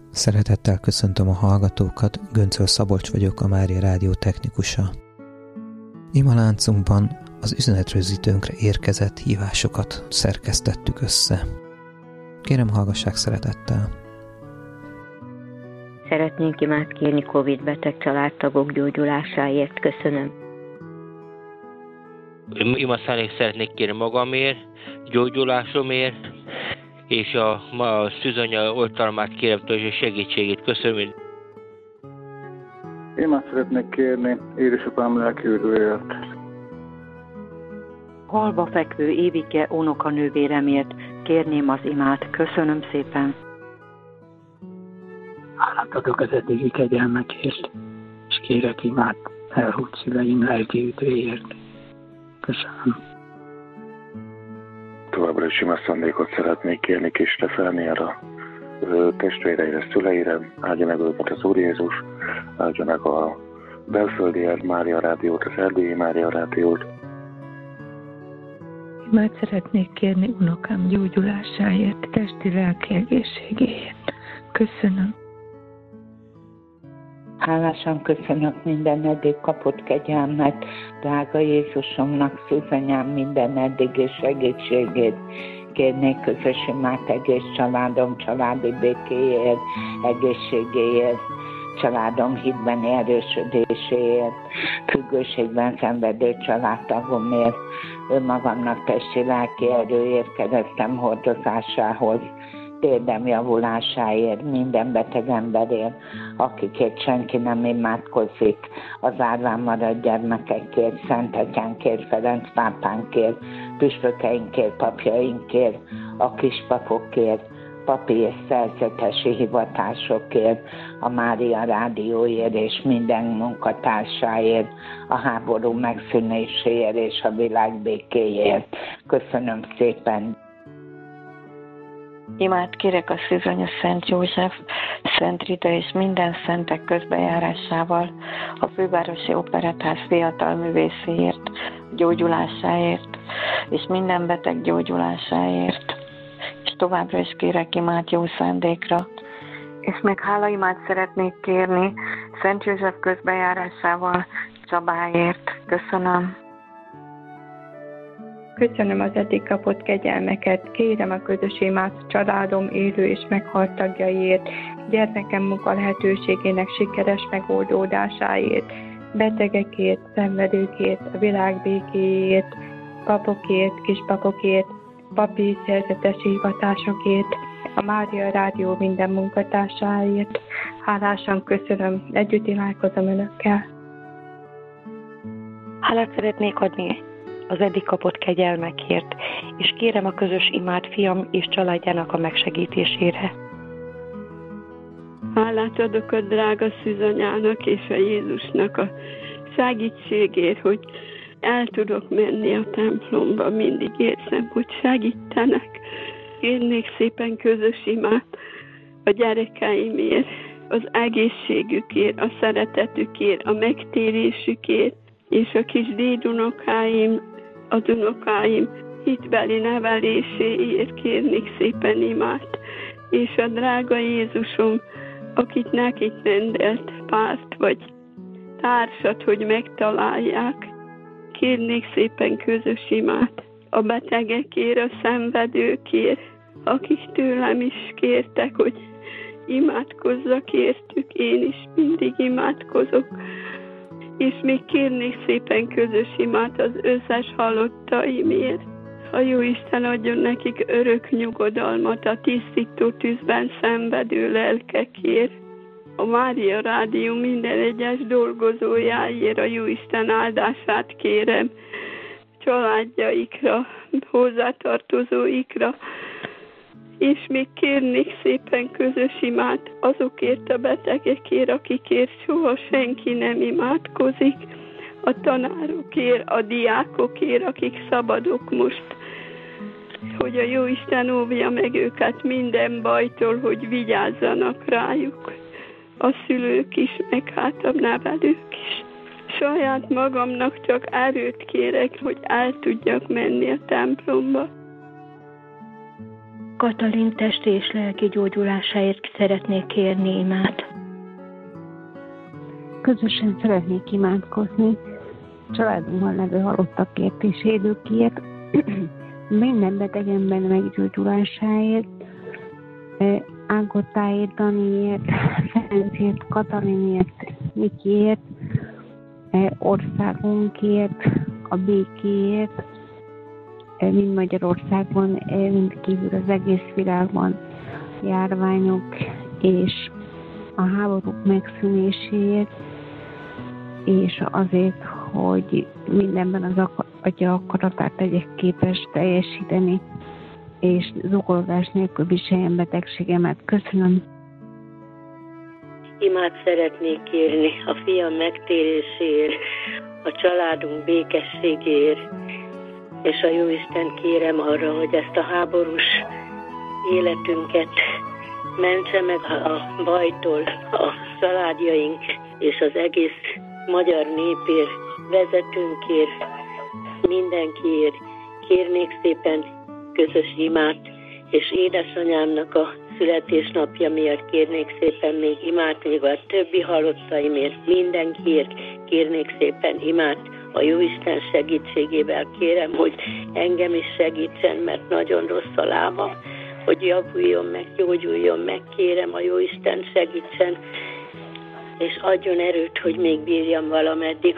Szeretettel köszöntöm a hallgatókat, Göncöl Szabolcs vagyok, a Mária Rádió technikusa. Imaláncunkban az üzenetrögzítőnkre érkezett hívásokat szerkesztettük össze. Kérem, hallgassák szeretettel! Szeretnénk imát kérni Covid-beteg családtagok gyógyulásáért. Köszönöm. Imaszánék szeretnék kérni magamért, gyógyulásomért, és a szűzanya oltalmát kérem tőle, és segítségét. Köszönöm. Imát szeretnék kérni édesapám lelkiüdvőért. Halva fekvő Évike unokanővéremért kérném az imát. Köszönöm szépen. Hálát adok az eddigi kegyelmekért, és kérek imát elhunyt szüleim lelkiüdvéért. Köszönöm. Továbbra is ima szándékot szeretnék kérni Kis Stefániára, testvéreire, szüleire, áldja meg őket az Úr Jézus, áldja meg a belföldi Mária Rádiót, az erdélyi Mária Rádiót. Imát szeretnék kérni unokám gyógyulásáért, testi-lelki egészségéért. Köszönöm. Hálásan köszönök minden eddig kapott kegyelmet, drága Jézusomnak, szűzanyám minden eddigi segítségét. Kérnék közös imát egész családom családi békéért, egészségéért, családom hitben erősödéséért, függőségben szenvedő családtagomért, önmagamnak testi-lelki erőért, keresztem hordozásához, térdem javulásáért, minden beteg emberért, akikért senki nem imádkozik, az árván maradt gyermekekért, Szent Atyánkért, Ferenc pápánkért, püspökeinkért, papjainkért, a kispapokért, papi és szerzetesi hivatásokért, a Mária Rádióért és minden munkatársáért, a háború megszűnéséért és a világ békéért. Köszönöm szépen! Imát kérek a szűzanya Szent József, Szent Rita és minden szentek közbejárásával, a Fővárosi Operetház fiatal művészéért, gyógyulásáért, és minden beteg gyógyulásáért. És továbbra is kérek imát jó szándékra. És még hálaimát szeretnék kérni Szent József közbejárásával Csabáért. Köszönöm. Köszönöm az eddig kapott kegyelmeket, kérem a közös imát családom élő és meghalt tagjaiért, gyermekem munka lehetőségének sikeres megoldódásáért, betegekért, szenvedőkért, a világ békéért, papokért, kispapokért, papi szerzetesi hivatásokért, a Mária Rádió minden munkatársáért. Hálásan köszönöm, együtt imádkozom önökkel. Hálát szeretnék adni az eddig kapott kegyelmekért, és kérem a közös imát fiam és családjának a megsegítésére. Hálát adok a drága szűzanyának és a Jézusnak a segítségért, hogy el tudok menni a templomba, mindig érzem, hogy segítenek. Kérnék szépen közös imát a gyerekeimért, az egészségükért, a szeretetükért, a megtérésükért, és a kis dédunokáim, az unokáim hitbeli neveléséért kérnék szépen imát, és a drága Jézusom, akit nekik rendelt párt vagy társat, hogy megtalálják, kérnék szépen közös imát a betegekért, a szenvedőkért, akik tőlem is kértek, hogy imádkozzak értük, én is mindig imádkozok. És még kérnék szépen közös imát az összes halottaimért. A Jóisten adjon nekik örök nyugodalmat a tisztító tűzben szenvedő lelkekért. A Mária Rádió minden egyes dolgozójáért a Jóisten áldását kérem, családjaikra, hozzátartozóikra, és még kérnék szépen közös imát azokért a betegekért, akikért soha senki nem imádkozik, a tanárokért, a diákokért, akik szabadok most, hogy a Jóisten óvja meg őket minden bajtól, hogy vigyázzanak rájuk, a szülők is, meg hát a nevelők is. Saját magamnak csak erőt kérek, hogy el tudjak menni a templomba. Katalin testi és lelki gyógyulásáért szeretnék kérni imát. Közösen szeretnék imádkozni családunkban levő halottakért és élőkért, minden beteg ember meggyógyulásáért, Ágottáért, Daniért, Ferencért, Katalinért, Mikiért, országunkért, a békéért, mind Magyarországon, mind kívül az egész világban járványok és a háborúk megszűnéséért, és azért, hogy mindenben az Atya akaratát legyek képes teljesíteni, és zugorodás nélkül viseljem betegségemet. Köszönöm. Imát szeretnék kérni a fiam megtéréséért, a családunk békességéért, és a Jóisten kérem arra, hogy ezt a háborús életünket mentse meg a bajtól, a családjaink és az egész magyar népért, vezetőnkért, mindenkiért. Kérnék szépen közös imát, és édesanyámnak a születésnapja miatt kérnék szépen még imát, még a többi halottaimért, mindenkiért kérnék szépen imát. A Jóisten segítségével kérem, hogy engem is segítsen, mert nagyon rossz a lábam, hogy javuljon meg, gyógyuljon meg, kérem a Jóisten segítsen, és adjon erőt, hogy még bírjam valameddig.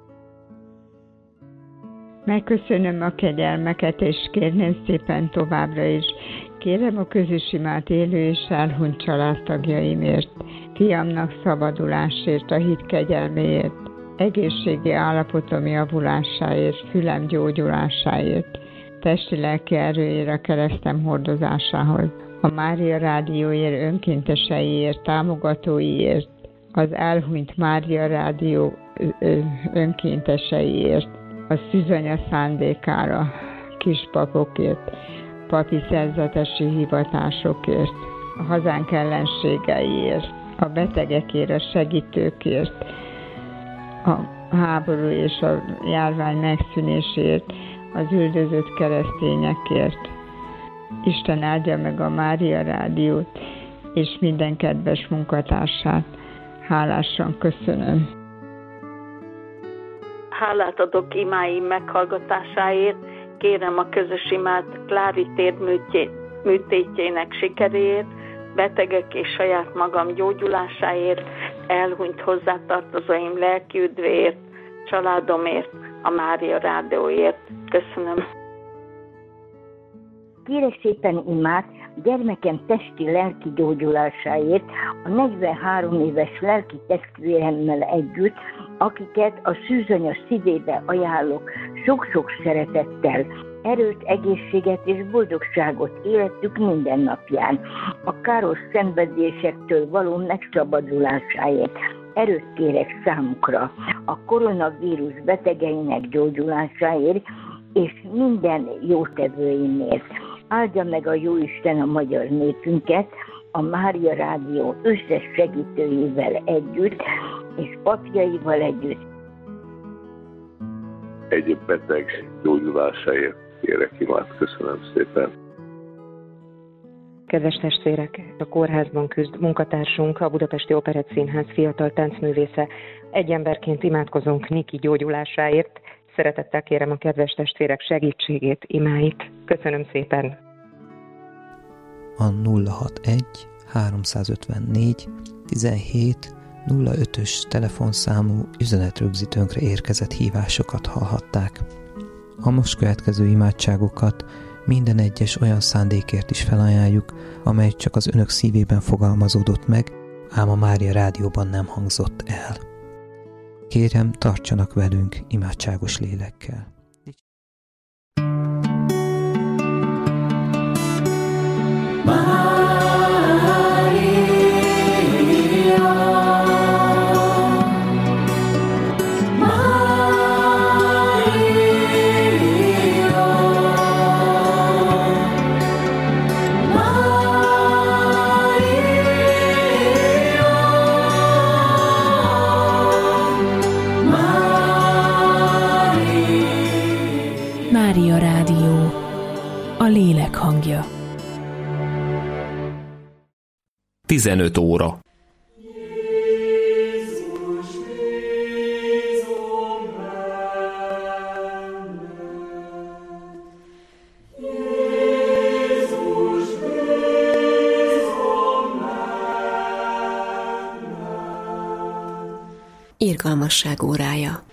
Megköszönöm a kegyelmeket, és kérném szépen továbbra is. Kérem a közös imát élő és elhunyt családtagjaimért, fiamnak szabadulásért, a hit kegyelméért, egészségi állapotom javulásáért, fülem gyógyulásáért, testi-lelki erőért, a keresztem hordozásához, a Mária Rádióért, önkénteseiért, támogatóiért, az elhunyt Mária Rádió önkénteseiért, a szűzanya szándékára, kispapokért, papi szerzetesi hivatásokért, a hazánk ellenségeiért, a betegekért, a segítőkért, a háború és a járvány megszűnésért, az üldözött keresztényekért. Isten áldja meg a Mária Rádiót és minden kedves munkatársát. Hálásan köszönöm. Hálát adok imáim meghallgatásáért, kérem a közös imát Klári műtétjének sikeréért, betegek és saját magam gyógyulásáért, elhunyt hozzátartozóim lelki üdvéért, családomért, a Mária Rádióért. Köszönöm. Kérek szépen imát gyermekem testi-lelki gyógyulásáért, a 43 éves lelki testvéremmel együtt, akiket a szűzanya szívébe ajánlok sok-sok szeretettel, erőt, egészséget és boldogságot életük mindennapján, a káros szenvedésektől való megszabadulásáért. Erőt kérek számukra, a koronavírus betegeinek gyógyulásáért, és minden jótevőimért. Áldja meg a Jóisten a magyar népünket, a Mária Rádió összes segítőivel együtt, és papjaival együtt. Egy beteg gyógyulásáért kérek imát. Köszönöm szépen. Kedves testvérek, a kórházban küzd munkatársunk, a Budapesti Operettszínház fiatal táncművésze. Egy emberként imádkozunk Niki gyógyulásáért. Szeretettel kérem a kedves testvérek segítségét, imáit. Köszönöm szépen. A 061 354 17 05-ös telefonszámú üzenetrögzítőnkre érkezett hívásokat hallhatták. A most következő imádságokat minden egyes olyan szándékért is felajánljuk, amely csak az önök szívében fogalmazódott meg, ám a Mária Rádióban nem hangzott el. Kérem, tartsanak velünk imádságos lélekkel. Mária Rádió, a lélek hangja. 15 óra. Irgalmasság órája.